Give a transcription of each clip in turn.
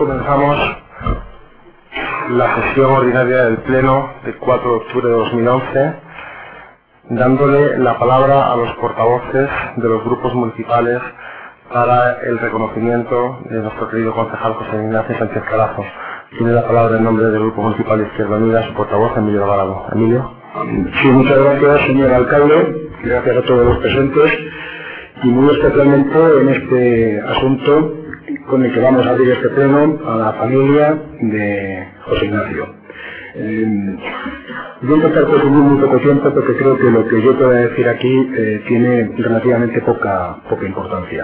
Comenzamos la sesión ordinaria del Pleno del 4 de octubre de 2011, dándole la palabra a los portavoces de los grupos municipales para el reconocimiento de nuestro querido concejal José Ignacio Sánchez Carazo. Tiene la palabra en nombre del Grupo Municipal de Izquierda Unida su portavoz, Emilio Alvarado. Emilio. Sí, muchas gracias, señor alcalde. Gracias a todos los presentes y muy especialmente en este asunto con el que vamos a abrir este pleno, a la familia de José Ignacio. Voy a intentar consumir muy poco tiempo porque creo que lo que yo pueda decir aquí tiene relativamente poca importancia.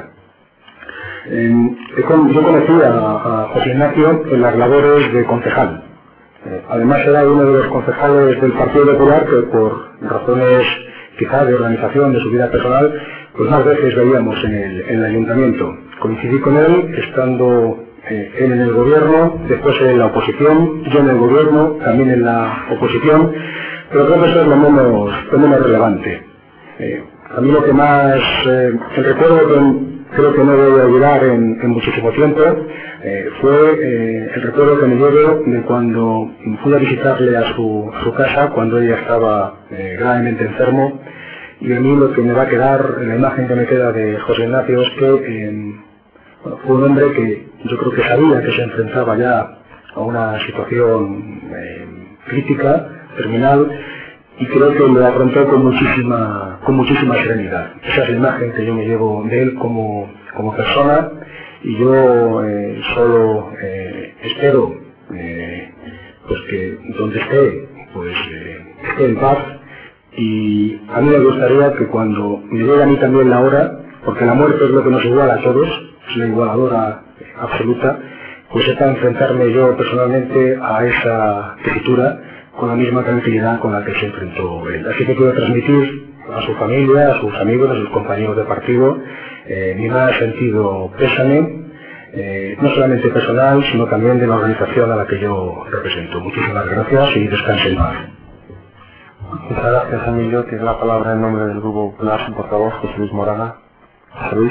Yo conocí a José Ignacio en las labores de concejal. Además era uno de los concejales del Partido Popular que por razones quizás de organización de su vida personal, pues más veces veíamos en el ayuntamiento. Coincidí con él estando él en el gobierno, después en la oposición, yo en el gobierno, también en la oposición, pero creo que eso es lo menos relevante. A mí lo que más, el recuerdo que creo que no voy a olvidar en muchísimo tiempo, fue el recuerdo que me llevo de cuando fui a visitarle a su casa, cuando ella estaba gravemente enfermo, y a mí lo que me va a quedar, la imagen que me queda de José Ignacio es que fue un hombre que yo creo que sabía que se enfrentaba ya a una situación crítica, terminal, y creo que lo afrontó con muchísima serenidad. Esa es la imagen que yo me llevo de él como persona, y yo solo espero pues que donde esté, pues esté en paz, y a mí me gustaría que cuando me llegue a mí también la hora, porque la muerte es lo que nos iguala a todos, es la igualadora absoluta, pues sepa enfrentarme yo personalmente a esa tesitura con la misma tranquilidad con la que se enfrentó él. Así que quiero transmitir a su familia, a sus amigos, a sus compañeros de partido, mi más sentido pésame, no solamente personal, sino también de la organización a la que yo represento. Muchísimas gracias y descansen en paz. Muchas gracias, Emilio. Tiene la palabra en nombre del Grupo Popular su portavoz, José Luis Moraga. José Luis.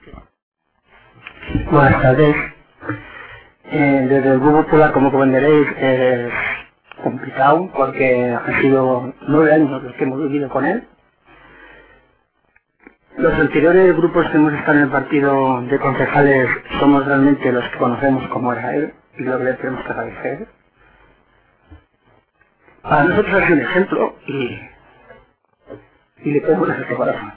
Buenas tardes. Desde el Grupo Popular, como comprenderéis, es complicado porque han sido 9 años los que hemos vivido con él. Los anteriores grupos que hemos estado en el partido de concejales somos realmente los que conocemos cómo era él y lo que le tenemos que agradecer. Para nosotros ha sido un ejemplo y le podemos hacer corazón.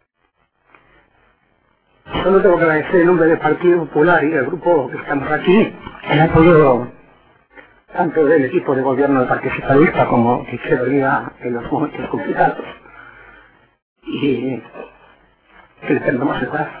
Solo tengo que agradecer en nombre del Partido Popular y del grupo que estamos aquí el apoyo tanto del equipo de gobierno del Partido Socialista como de Izquierda Unida en los momentos complicados, y que le tendremos el corazón.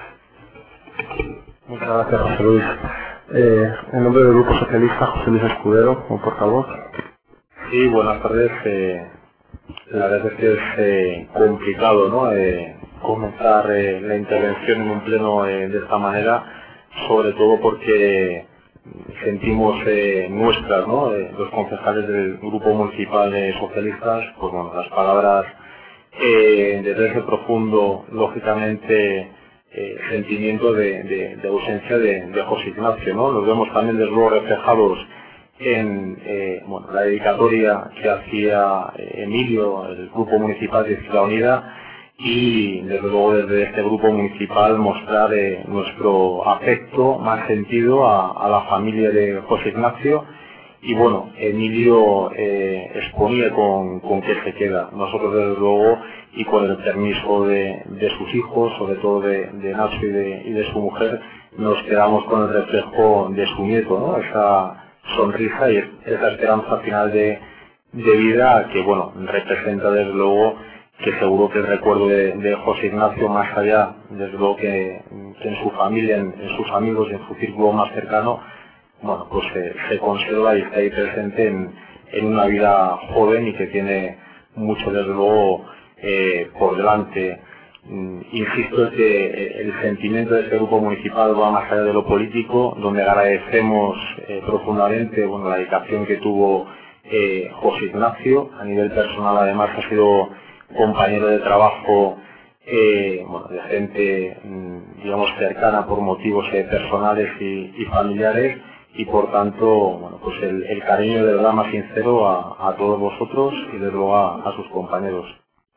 Muchas gracias, José Luis. En nombre del Grupo Socialista, José Luis Escudero, como portavoz. Sí, buenas tardes. La verdad es que es complicado, ¿no? Comenzar la intervención en un pleno de esta manera, sobre todo porque sentimos nuestras, ¿no? Los concejales del Grupo Municipal de Socialistas, pues bueno, las palabras desde ese profundo, lógicamente, sentimiento de ausencia de José Ignacio, ¿no? Los vemos también desde luego reflejados en la dedicatoria que hacía Emilio, el Grupo Municipal de Izquierda Unida, y desde luego desde este grupo municipal mostrar nuestro afecto más sentido a la familia de José Ignacio. Y bueno, Emilio exponía con qué se queda. Nosotros desde luego, y con el permiso de sus hijos, sobre todo de Nacho y de su mujer, nos quedamos con el reflejo de su nieto, ¿no? Esa sonrisa y esa esperanza final de vida que bueno, representa desde luego que seguro que el recuerdo de José Ignacio, más allá, desde luego que en su familia, en sus amigos y en su círculo más cercano, bueno, pues se conserva y está ahí presente en una vida joven y que tiene mucho, desde luego, por delante. Insisto que el sentimiento de este grupo municipal va más allá de lo político, donde agradecemos profundamente la dedicación que tuvo José Ignacio. A nivel personal, además, ha sido compañero de trabajo de gente, digamos, cercana por motivos personales y familiares, y por tanto, bueno, pues el cariño de verdad más sincero a todos vosotros y desde luego a sus compañeros.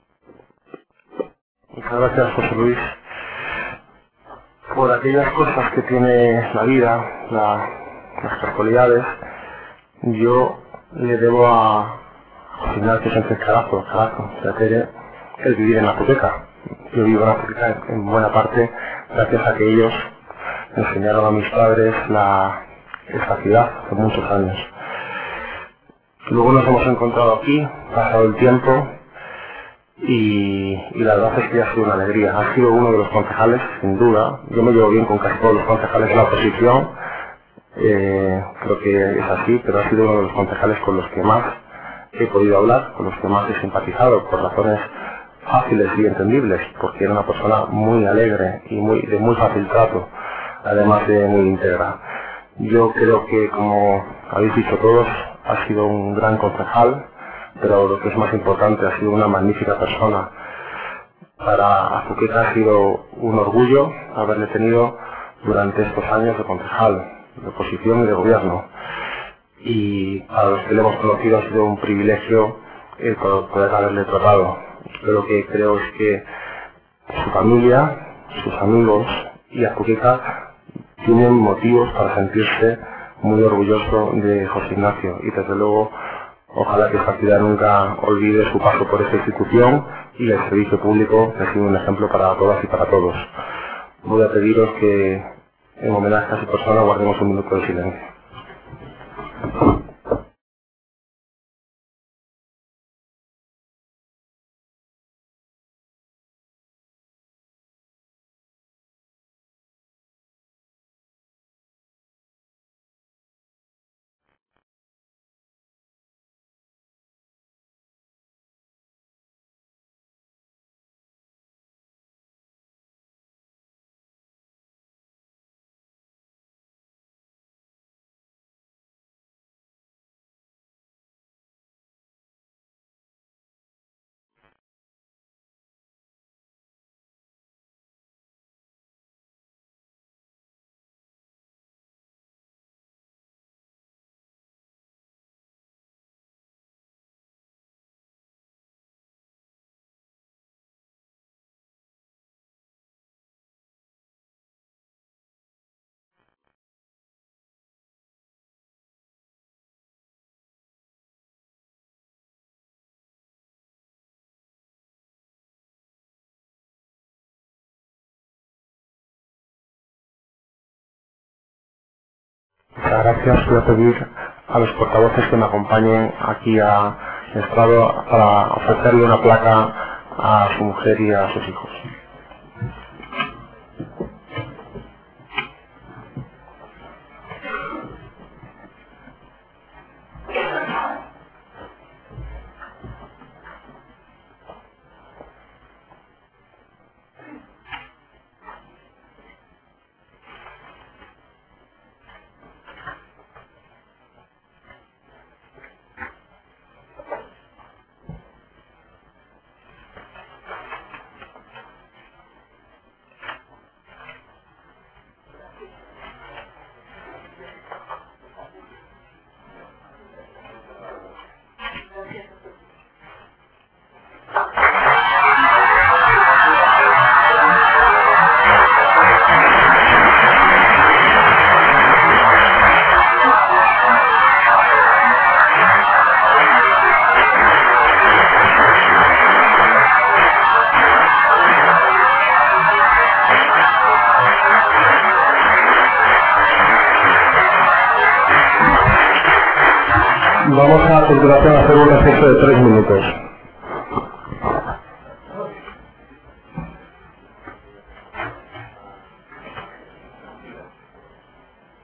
Muchas gracias, José Luis. Por aquellas cosas que tiene la vida, las casualidades, yo le debo a José Ignacio Sánchez Carazo, el vivir en la Azuqueca. Yo vivo en la Azuqueca en buena parte gracias a que ellos enseñaron a mis padres esta ciudad hace muchos años. Luego nos hemos encontrado aquí, pasado el tiempo, y la verdad es que ha sido una alegría. Ha sido uno de los concejales, sin duda. Yo me llevo bien con casi todos los concejales de la oposición, creo que es así, pero ha sido uno de los concejales con los que más he podido hablar, con los que más he simpatizado, por razones fáciles y entendibles, porque era una persona muy alegre y de muy fácil trato, además de muy íntegra. Yo creo que, como habéis dicho todos, ha sido un gran concejal, pero lo que es más importante, ha sido una magnífica persona. Para Azuqueca ha sido un orgullo haberle tenido durante estos años de concejal, de oposición y de gobierno. Y para los que le hemos conocido ha sido un privilegio el poder haberle tratado. Yo lo que creo es que su familia, sus amigos y Azuqueca tienen motivos para sentirse muy orgulloso de José Ignacio, y desde luego ojalá que esta ciudad nunca olvide su paso por esta institución y el servicio público, que ha sido un ejemplo para todas y para todos. Voy a pediros que en homenaje a su persona guardemos un minuto de silencio. Muchas gracias. Voy a pedir a los portavoces que me acompañen aquí al estrado para ofrecerle una placa a su mujer y a sus hijos. Vamos a continuación a hacer un receso de 3 minutos.